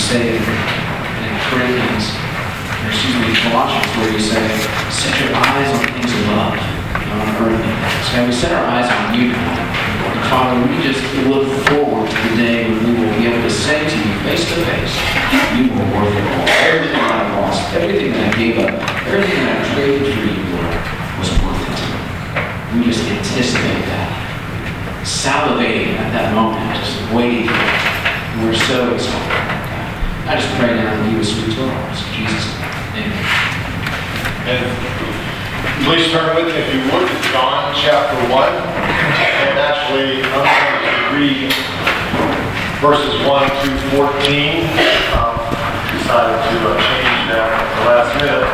say in Colossians, where you say, set your eyes on things above, not on earth. So we set our eyes on you now. Father, we just look forward to the day when we will be able to say to you face to face, you were worth it all. Everything that I lost, everything that I gave up, everything that I traded for you, Lord, was worth it. We just anticipate that. Salivating at that moment, just waiting for it. And we're so excited about that. I just pray now that you would speak to our hearts. In Jesus' name. Amen. And please turn with me, if you would, to John chapter 1. And actually, I'm going to read verses 1 through 14. Decided to change that at the last minute.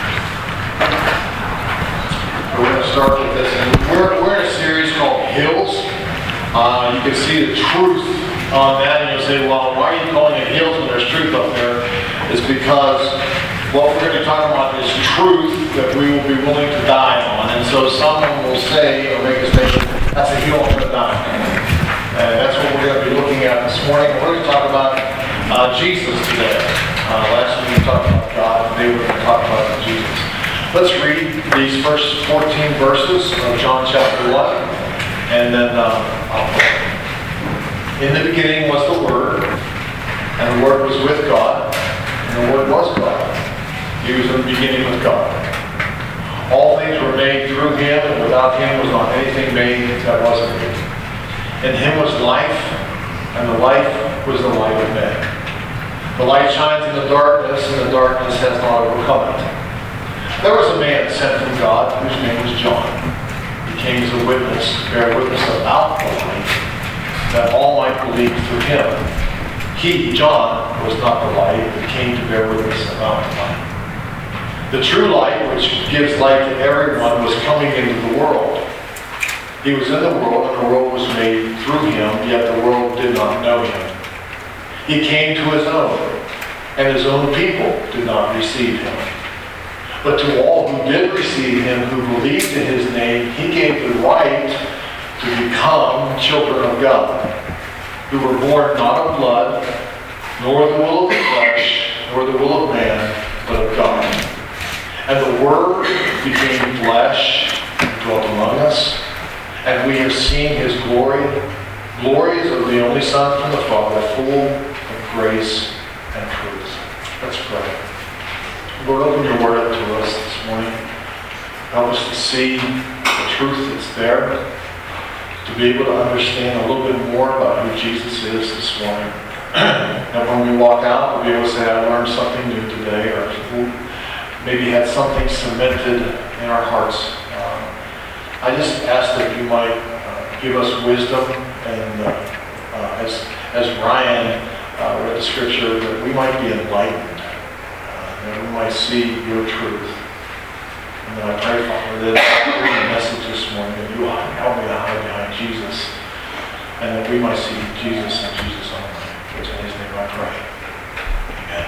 We're going to start with this. And we're in a series called Hills. You can see the truth on that, and you'll say, well, why are you calling it hills when there's truth up there? It's because what we're going to be talking about is truth that we will be willing to die on. And so someone will say, or make a statement, that's a hill I'm going to die on. And that's what we're going to be looking at this morning. We're going to talk about Jesus today. Last week we talked about God, today we're going to talk about Jesus. Let's read these first 14 verses of John chapter 1. And then in the beginning was the Word, and the Word was with God, and the Word was God. He was in the beginning with God. All things were made through Him, and without Him was not anything made that wasn't made. In Him was life, and the life was the light of men. The light shines in the darkness, and the darkness has not overcome it. There was a man sent from God, whose name was John. He came as a witness, to bear witness about the light, that all might believe through him. He, John, was not the light, but came to bear witness about the light. The true light, which gives light to everyone, was coming into the world. He was in the world, and the world was made through him, yet the world did not know him. He came to his own, and his own people did not receive him. But to all who did receive him, who believed in his name, he gave the right to become children of God, who were born not of blood, nor the will of the flesh, nor the will of man, but of God. And the Word became flesh and dwelt among us, and we have seen his glory, glories of the only Son from the Father, full of grace and truth. Let's pray. Lord, open your Word up to us this morning. Help us to see the truth that's there, to be able to understand a little bit more about who Jesus is this morning. And when we walk out, we'll be able to say, I learned something new today, or maybe had something cemented in our hearts. I just ask that you might give us wisdom, and as Ryan read the scripture, that we might be enlightened, that we might see your truth. And then I pray, Father, that in the message this morning, that you will help me to hide behind Jesus, and that we might see Jesus and Jesus only. Which in his name I pray. Amen.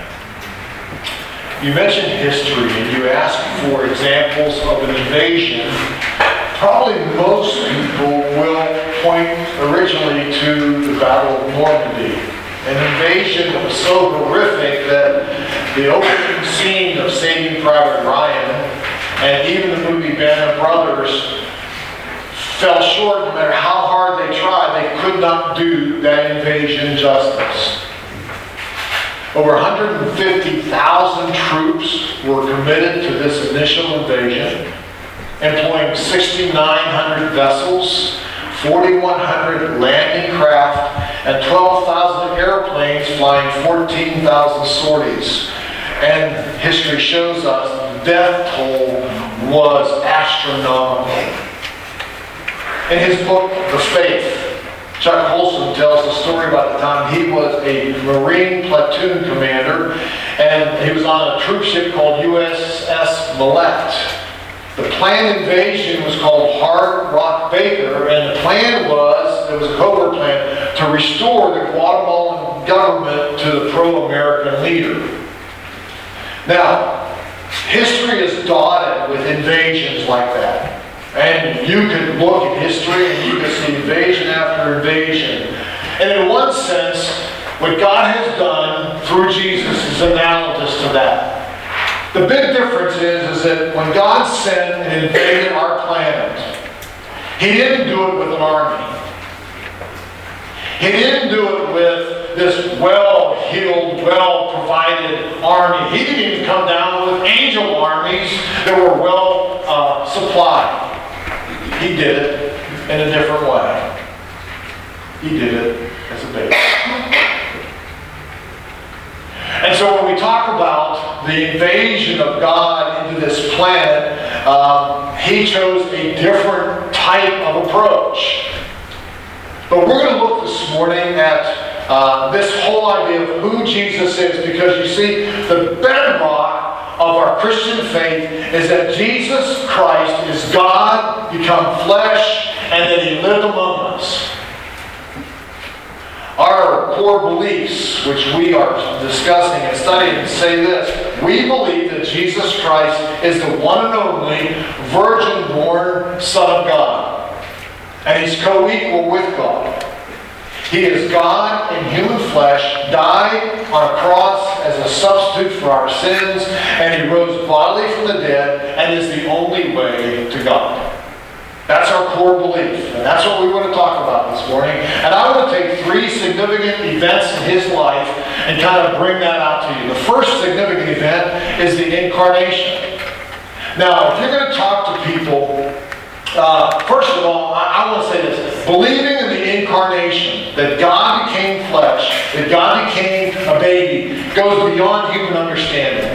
You mentioned history, and you asked for examples of an invasion. Probably most people will point originally to the Battle of Normandy. An invasion that was so horrific that the opening scene of Saving Private Ryan and even the movie Band of Brothers fell short. No matter how hard they tried, they could not do that invasion justice. Over 150,000 troops were committed to this initial invasion, employing 6,900 vessels, 4,100 landing craft, and 12,000 airplanes flying 14,000 sorties. And history shows us the death toll was astronomical. In his book, The Faith, Chuck Colson tells the story about the time he was a Marine platoon commander, and he was on a troop ship called USS Millette. The planned invasion was called Hard Rock Baker, and the plan was, it was a covert plan, to restore the Guatemalan government to the pro-American leader. Now, history is dotted with invasions like that. And you could look at history and you could see invasion after invasion. And in one sense, What God has done through Jesus is analogous to that. The big difference is that when God sent and invaded our planet, He didn't do it with an army. He didn't do it with this well-heeled, well-provided army. He didn't even come down with angel armies that were well supplied. He did it in a different way. He did it as a baby. And so when we talk about the invasion of God into this planet, He chose a different type of approach. But we're going to look this morning at this whole idea of who Jesus is, because you see, the bedrock of our Christian faith is that Jesus Christ is God become flesh, and that He lived among us. Our core beliefs, which we are discussing and studying, say this: we believe that Jesus Christ is the one and only virgin-born Son of God, and He's co-equal with God. He is God in human flesh, died on a cross as a substitute for our sins, and He rose bodily from the dead, and is the only way to God. That's our core belief, and that's what we want to talk about this morning. And I want to take three significant events in His life and kind of bring that out to you. The first significant event is the Incarnation. Now, if you're going to talk to people, first of all, I want to say this. Believing in the Incarnation, that God became flesh, that God became a baby, goes beyond human understanding.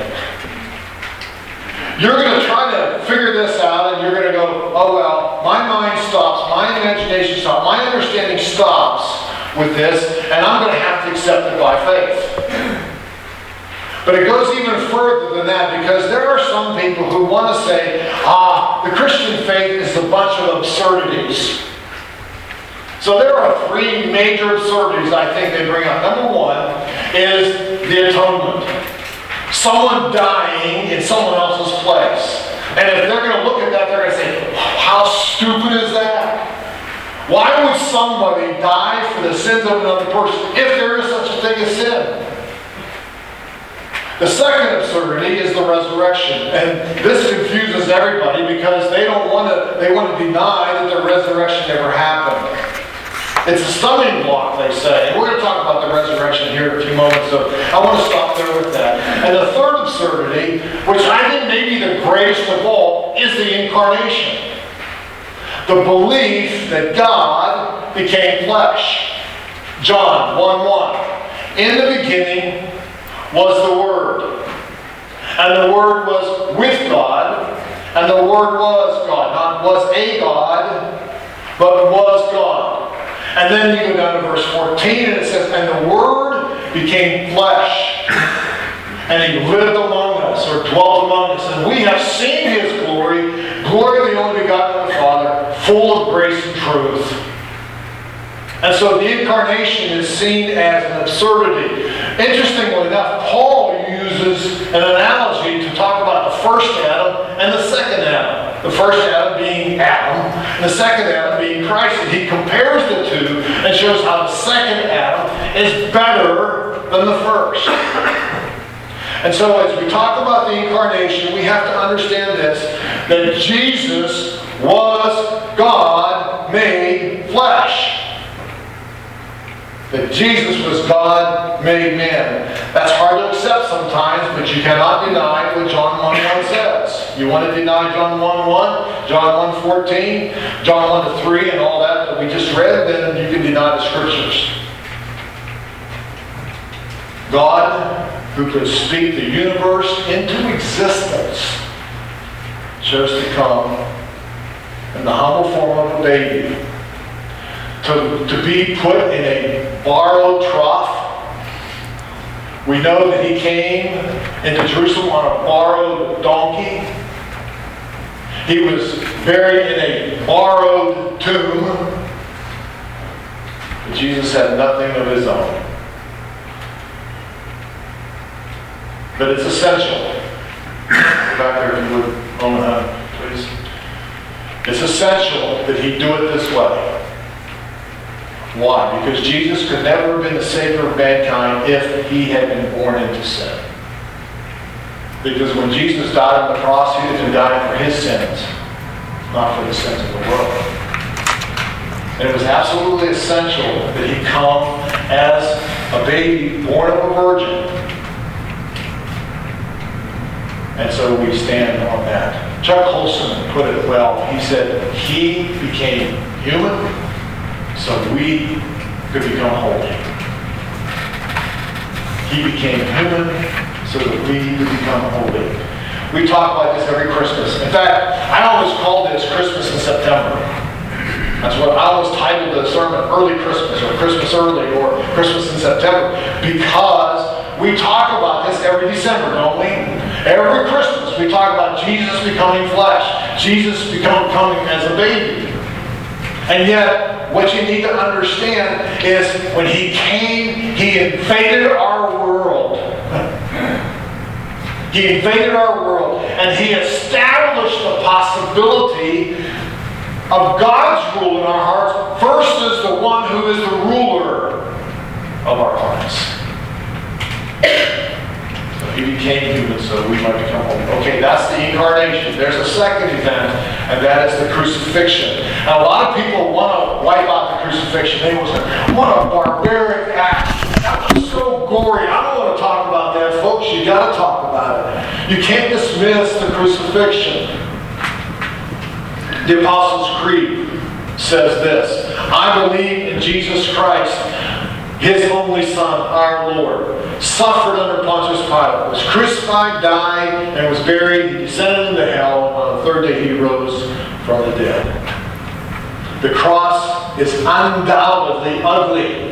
You're going to try to figure this out, and you're going to go, oh well, my mind stops, my imagination stops, my understanding stops with this, and I'm going to have to accept it by faith. But it goes even further than that, because there are some people who want to say, the Christian faith is a bunch of absurdities. So there are three major absurdities I think they bring up. Number one is the atonement. Someone dying in someone else's place. And if they're going to look at that, they're going to say, how stupid is that? Why would somebody die for the sins of another person if there is such a thing as sin? The second absurdity is the resurrection. And this confuses everybody because they want to deny that the resurrection ever happened. It's a stumbling block, they say. And we're going to talk about the resurrection here in a few moments, so I want to stop there with that. And the third absurdity, which I think may be the greatest of all, is the Incarnation. The belief that God became flesh. John 1:1. In the beginning was the Word. And the Word was with God. And the Word was God. Not was a God, but was God. And then you go down to verse 14, and it says, and the Word became flesh, and He lived among us, or dwelt among us. And we have seen His glory, glory of the only begotten of the Father, full of grace and truth. And so the Incarnation is seen as an absurdity. Interestingly enough, Paul uses an analogy to talk about the first Adam and the second Adam. The first Adam being Adam, and the second Adam being Christ. And he compares the two and shows how the second Adam is better than the first. And so as we talk about the Incarnation, we have to understand this, that Jesus was God made flesh. That Jesus was God made man. That's hard to accept sometimes, but you cannot deny what John 1:1 says. You want to deny John 1:1, John 1:14, John 1-3, and all that we just read, then you can deny the Scriptures. God, who could speak the universe into existence, chose to come in the humble form of a baby, to be put in a borrowed trough. We know that He came into Jerusalem on a borrowed donkey. He was buried in a borrowed tomb. But Jesus had nothing of His own. But it's essential. Go back there if you would, Mona, please. It's essential that He do it this way. Why? Because Jesus could never have been the Savior of mankind if he had been born into sin. Because when Jesus died on the cross, he had been dying for his sins, not for the sins of the world. And it was absolutely essential that he come as a baby born of a virgin. And so we stand on that. Chuck Colson put it well. He said, he became human so we could become holy. He became human so that we could become holy. We talk about this every Christmas. In fact, I always call this Christmas in September. That's what I always titled the sermon, Early Christmas, or Christmas Early, or Christmas in September, because we talk about this every December, don't we? Every Christmas we talk about Jesus becoming flesh, Jesus coming as a baby. And yet, what you need to understand is when he came, he invaded our world. He invaded our world, and he established the possibility of God's rule in our hearts. First is the one who is the ruler of our hearts. So he became human so we might become holy. Okay, that's the incarnation. There's a second event, and that is the crucifixion. Now, a lot of people want to wipe out the crucifixion. They will say, what a barbaric act. That was so gory. I don't want to talk about that, folks. You got to talk about it. You can't dismiss the crucifixion. The Apostles' Creed says this: I believe in Jesus Christ, his only Son, our Lord, suffered under Pontius Pilate, was crucified, died, and was buried. He descended into hell, and on the third day he rose from the dead. The cross is undoubtedly ugly.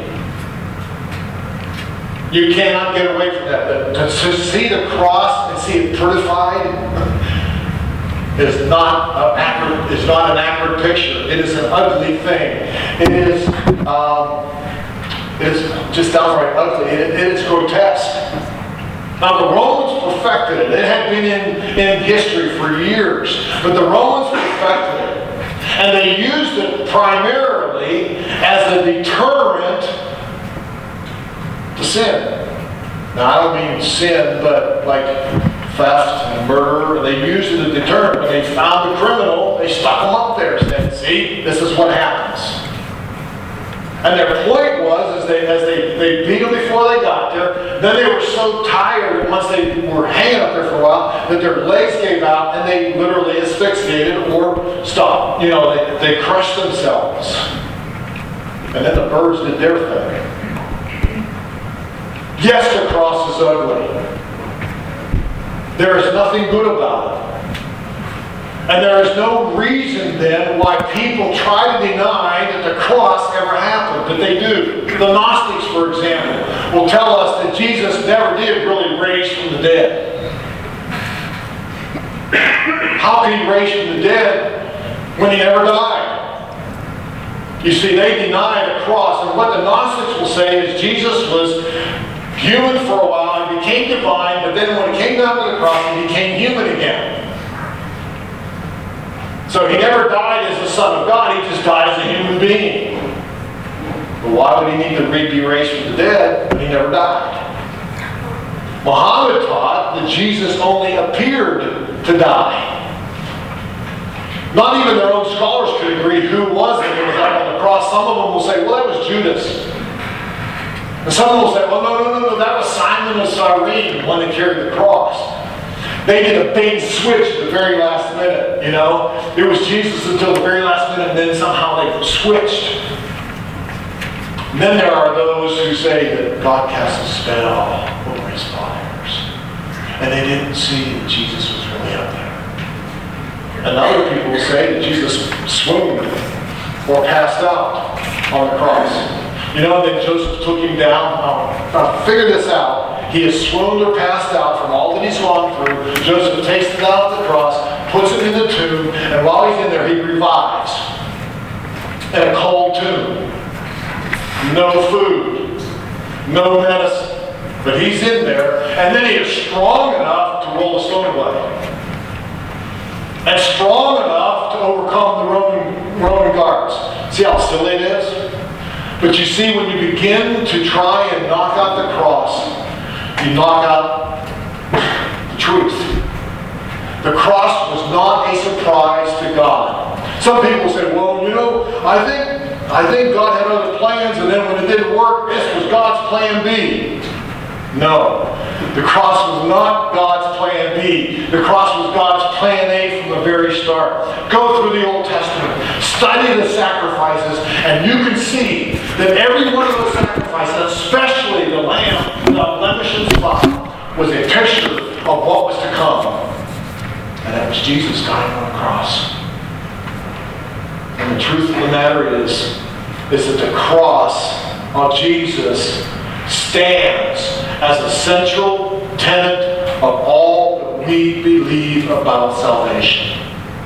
You cannot get away from that. To see the cross and see it prettified is not an accurate picture. It is an ugly thing. It is just downright ugly. It is grotesque. Now the Romans perfected it. It had been in history for years, but the Romans perfected it, and they used it primarily as a deterrent to sin. Now I don't mean sin, but like theft and murder. They used it as a deterrent. When they found the criminal, they stuck him up there and said, see, this is what happens. And their point was, as they beat them before they got there, then they were so tired that once they were hanging up there for a while, that their legs gave out and they literally asphyxiated or stopped. You know, they crushed themselves. And then the birds did their thing. Yes, the cross is ugly. There is nothing good about it. And there is no reason then why people try to deny that the cross ever happened, but they do. The Gnostics, for example, will tell us that Jesus never did really raise from the dead. How can he raise from the dead when he never died? You see, they deny the cross, and what the Gnostics will say is Jesus was human for a while and became divine, but then when he came down to the cross, he became human again. So he never died as the Son of God, he just died as a human being. But why would he need to be raised from the dead when he never died? Muhammad taught that Jesus only appeared to die. Not even their own scholars could agree who was it that was up on the cross. Some of them will say, well, that was Judas. And some of them will say, well, no, that was Simon of Cyrene, the one that carried the cross. They did a bait and switch at the very last minute, you know. It was Jesus until the very last minute, and then somehow they switched. And then there are those who say that God cast a spell over his followers. And they didn't see that Jesus was really up there. And other people will say that Jesus swooned or passed out on the cross. You know, then Joseph took him down. Now, figure this out. He has swooned or passed out from all that he's gone through. Joseph takes him down at the cross, puts him in the tomb, and while he's in there, he revives. In a cold tomb. No food. No medicine. But he's in there, and then he is strong enough to roll the stone away. And strong enough to overcome the Roman guards. See how silly it is? But you see, when you begin to try and knock out the cross, you knock out the truth. The cross was not a surprise to God. Some people say, well, I think God had other plans, and then when it didn't work, this was God's plan B. No. The cross was not God's plan B. The cross was God's plan A from the very start. Go through the Old Testament. Study the sacrifices, and you can see that every one of those sacrifices, especially the lamb without blemish and spot, was a picture of what was to come. And that was Jesus dying on the cross. And the truth of the matter is that the cross of Jesus stands as a central tenet of all that we believe about salvation.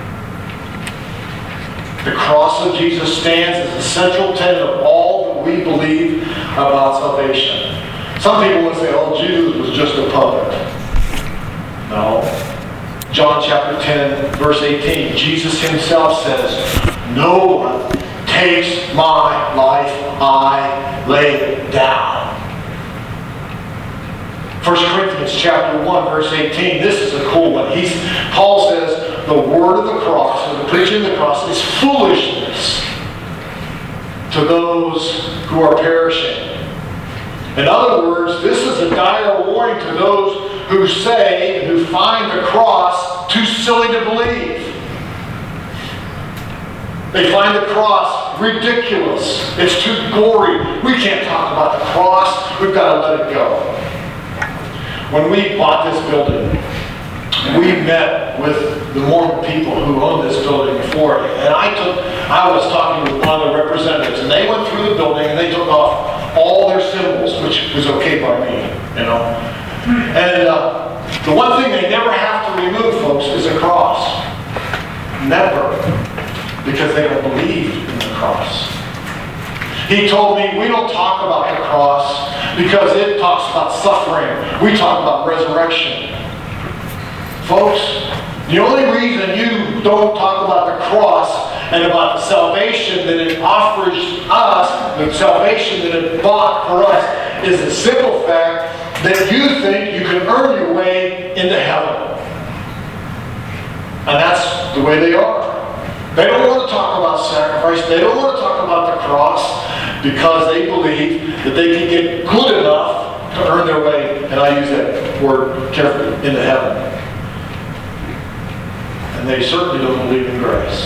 The cross of Jesus stands as a central tenet of all that we believe about salvation. Some people would say, oh, Jesus was just a puppet. No. John chapter 10, verse 18, Jesus himself says, no one takes my life, I lay it down. 1 Corinthians chapter 1, verse 18, this is a cool one. Paul says, the word of the cross, or the preaching of the cross, is foolishness to those who are perishing. In other words, this is a dire warning to those who say and who find the cross too silly to believe. They find the cross ridiculous. It's too gory. We can't talk about the cross. We've got to let it go. When we bought this building, we met with the Mormon people who owned this building before. And I was talking with one of the representatives, and they went through the building and they took off all their symbols, which was okay by me, And the one thing they never have to remove, folks, is a cross. Never. Because they don't believe in the cross. He told me, we don't talk about the cross because it talks about suffering. We talk about resurrection. Folks, the only reason you don't talk about the cross and about the salvation that it offers us, the salvation that it bought for us, is the simple fact that you think you can earn your way into heaven. And that's the way they are. They don't want to talk about sacrifice. They don't want to talk about the cross because they believe that they can get good enough to earn their way, and I use that word carefully, into heaven. And they certainly don't believe in grace.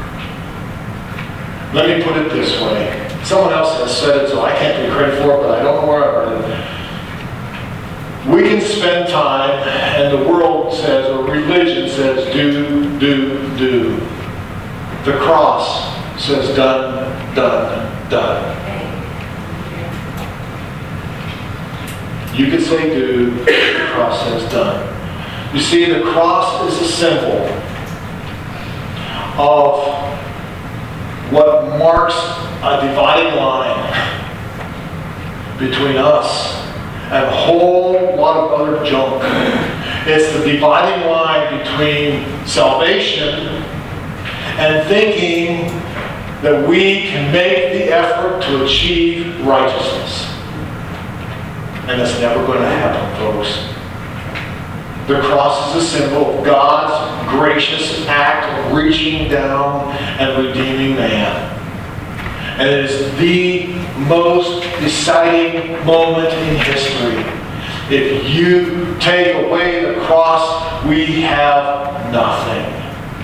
Let me put it this way. Someone else has said it, so I can't take credit for it, but I don't know where I heard it. We can spend time, and the world says, or religion says, do, do, do. The cross says done, done, done. You could say do, the cross says done. You see, the cross is a symbol of what marks a dividing line between us and a whole lot of other junk. It's the dividing line between salvation and thinking that we can make the effort to achieve righteousness. And it's never going to happen, folks. The cross is a symbol of God's gracious act of reaching down and redeeming man. And it is the most deciding moment in history. If you take away the cross, we have nothing.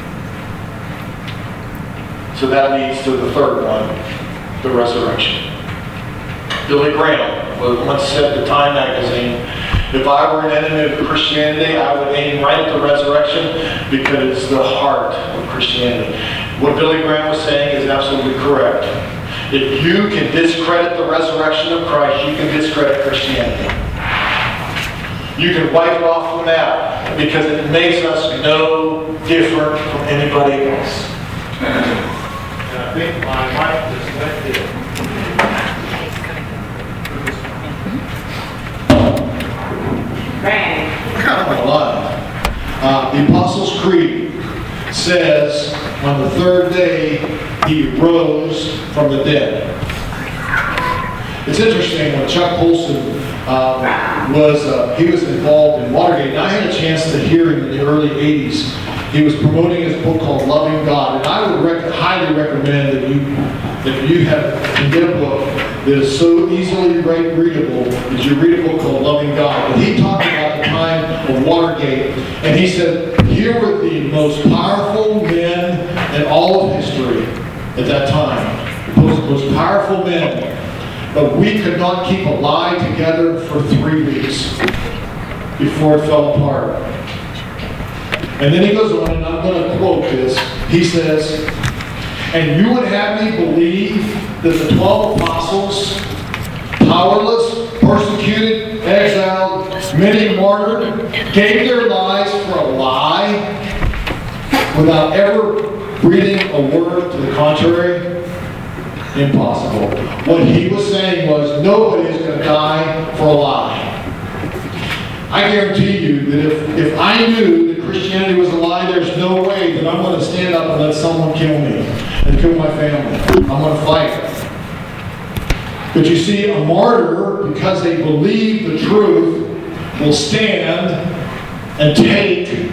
So that leads to the third one, the resurrection. Billy Graham once said to Time magazine, if I were an enemy of Christianity, I would aim right at the resurrection because it's the heart of Christianity. What Billy Graham was saying is absolutely correct. If you can discredit the resurrection of Christ, you can discredit Christianity. You can wipe it off the map because it makes us no different from anybody else. I think my wife just went there. The Apostles' Creed says on the third day he rose from the dead. It's interesting, when Chuck Colson he was involved in Watergate, and I had a chance to hear him in the early 80s. He was promoting his book called Loving God, and I would highly recommend that you can get a book that is so easily readable that you read a book called Loving God. But he talked about the time of Watergate, and he said, here were the most powerful men in all of history at that time. The most powerful men. But we could not keep a lie together for 3 weeks before it fell apart. And then he goes on, and I'm going to quote this. He says, and you would have me believe that the 12 apostles, powerless, persecuted, exiled, many martyred, gave their lives for a lie without ever breathing a word to the contrary? Impossible. What he was saying was, nobody is going to die for a lie. I guarantee you that if I knew that Christianity was a lie, there's no way that I'm going to stand up and let someone kill me and kill my family. I'm going to fight. But you see, a martyr, because they believe the truth, will stand and take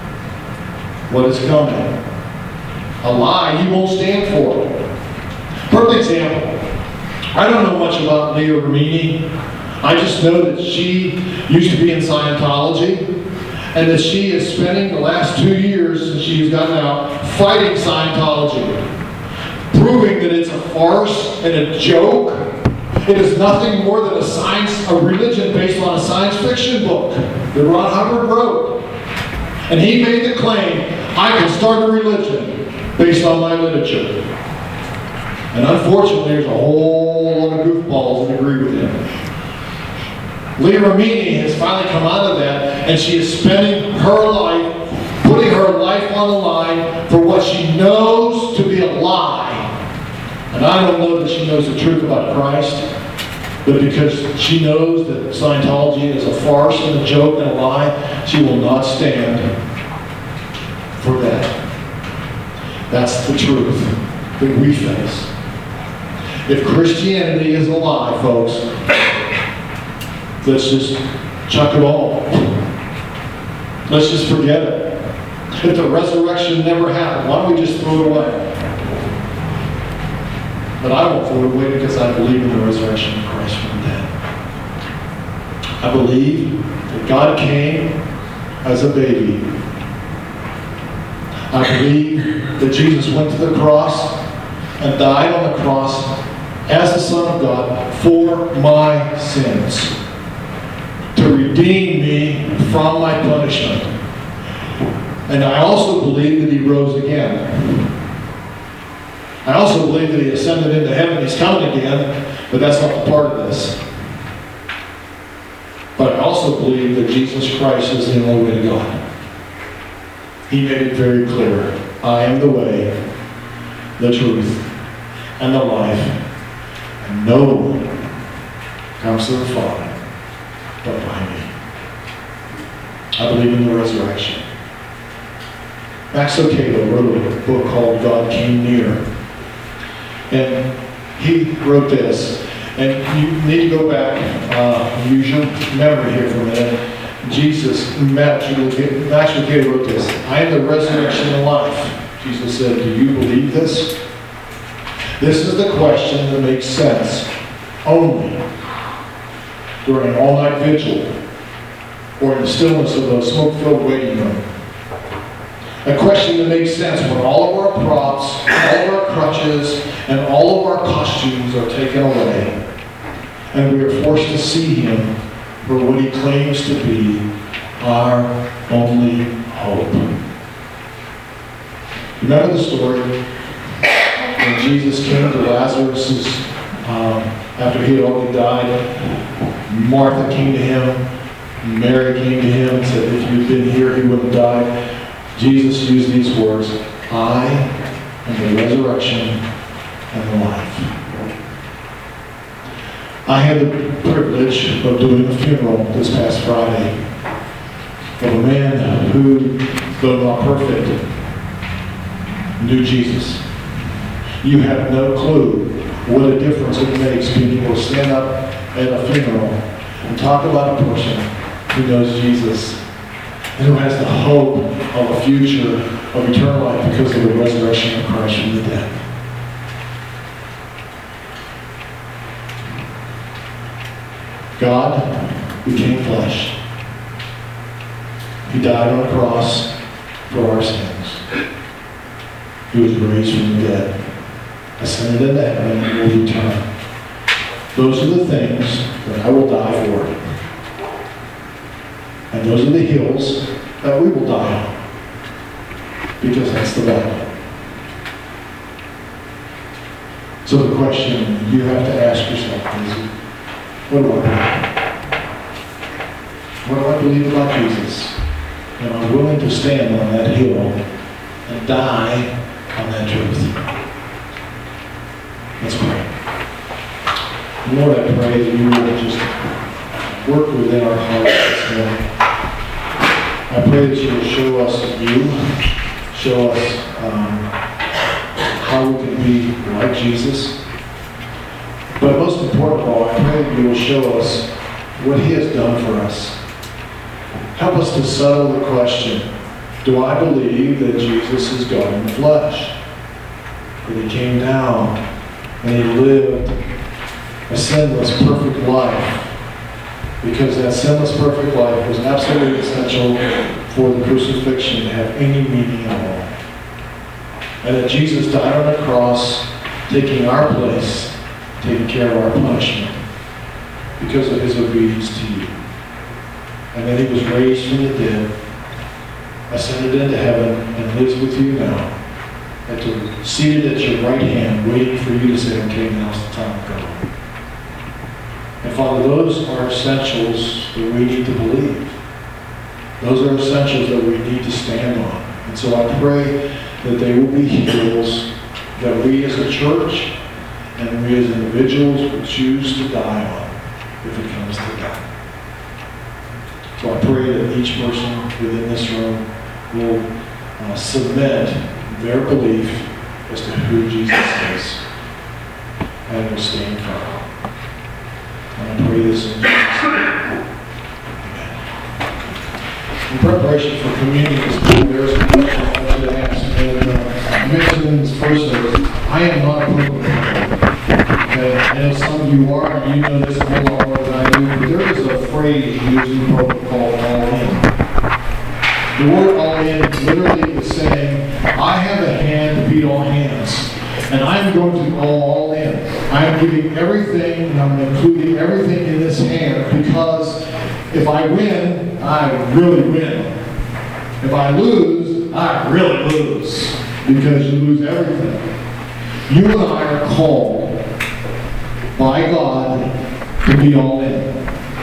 what is coming. A lie, you won't stand for it. Perfect example. I don't know much about Leah Remini. I just know that she used to be in Scientology, and that she is spending the last 2 years since she's gotten out fighting Scientology, proving that it's a farce and a joke. It is nothing more than a religion based on a science fiction book that Ron Hubbard wrote. And he made the claim, I can start a religion based on my literature. And unfortunately, there's a whole lot of goofballs that agree with him. Leah Remini has finally come out of that, and she is spending her life, putting her life on the line for what she knows to be a lie. And I don't know that she knows the truth about Christ, but because she knows that Scientology is a farce and a joke and a lie, she will not stand for that. That's the truth that we face. If Christianity is a lie, folks, let's just chuck it all. Let's just forget it. If the resurrection never happened, why don't we just throw it away? But I won't throw it away because I believe in the resurrection of Christ from the dead. I believe that God came as a baby. I believe that Jesus went to the cross and died on the cross as the Son of God for my sins, to redeem me from my punishment. And I also believe that he rose again. I also believe that he ascended into heaven. He's coming again, but that's not the part of this. But I also believe that Jesus Christ is the only way to God. He made it very clear. I am the way, the truth, and the life. And no one comes to the Father but by me. I believe in the resurrection. Max Lucado wrote a book called God Came Near. And he wrote this. And you need to go back and use your memory here for a minute. Max Lucado wrote this. I am the resurrection and life. Jesus said, do you believe this? This is the question that makes sense only during an all-night vigil or in the stillness of a smoke-filled waiting room. A question that makes sense when all of our props, all of our crutches, and all of our costumes are taken away, and we are forced to see him for what he claims to be our only hope. Remember the story when Jesus came to Lazarus after he had already died? Martha came to him, Mary came to him and said, if you'd been here, he wouldn't have died. Jesus used these words, I am the resurrection and the life. I had the privilege of doing a funeral this past Friday of a man who, though not perfect, knew Jesus. You have no clue what a difference it makes being able to stand up at a funeral and talk about a person who knows Jesus and who has the hope of a future of eternal life because of the resurrection of Christ from the dead. God became flesh. He died on a cross for our sins. He was raised from the dead, ascended into heaven, and will return. Those are the things that I will die for. And those are the hills that we will die on. Because that's the battle. So the question you have to ask yourself is, what do I believe? What do I believe about Jesus? And I'm willing to stand on that hill and die on that truth. Let's pray. Lord, I pray that you will just work within our hearts this morning. I pray that you will show us you, show us how we can be like Jesus. But most important of all, I pray that you will show us what he has done for us. Help us to settle the question, do I believe that Jesus is God in the flesh? That he came down and he lived a sinless, perfect life. Because that sinless, perfect life was absolutely essential for the crucifixion to have any meaning at all. And that Jesus died on the cross, taking our place, taking care of our punishment, because of his obedience to you. And then he was raised from the dead, ascended into heaven, and lives with you now, and seated at your right hand, waiting for you to say, okay, now's the time to go. And Father, those are essentials that we need to believe. Those are essentials that we need to stand on. And so I pray that they will be hills that we as a church and we as individuals will choose to die on if it comes to that. So I pray that each person within this room will submit their belief as to who Jesus is and will stand firm. And I pray this in Jesus' name. In preparation for communion this morning, there's a question I want you to ask. And I mentioned in this first service, I am not a political. Okay? I know some of you are, and you know this a whole lot more than I do, but there is a phrase used in protocol called all in. The word all in literally is saying, I have a hand to beat all hands, and I'm going to go all in. I am giving everything, and I'm including everything in this hand, because if I win, I really win. If I lose, I really lose, because you lose everything. You and I are called by God to be all in.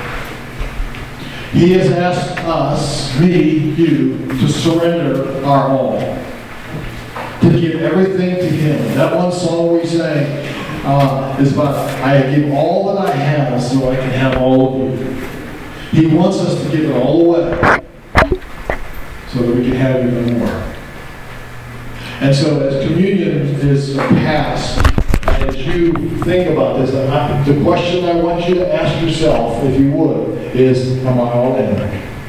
He has asked us, me, you, to surrender our all. To give everything to him. That one song we sang is about, I give all that I have so I can have all of you. He wants us to give it all away so that we can have even more. And so as communion is passed, as you think about this, the question I want you to ask yourself, if you would, is, am I all in?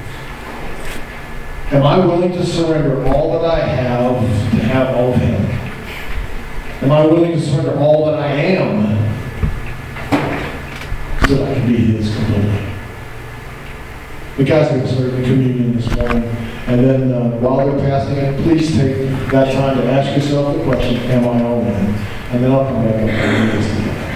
Am I willing to surrender all that I have to have all of him? Am I willing to surrender all that I am so that I can be his completely? The guys are going to serve the communion this morning. And then while they're passing it, please take that time to ask yourself the question, am I all in? And then I'll come back up and read this together.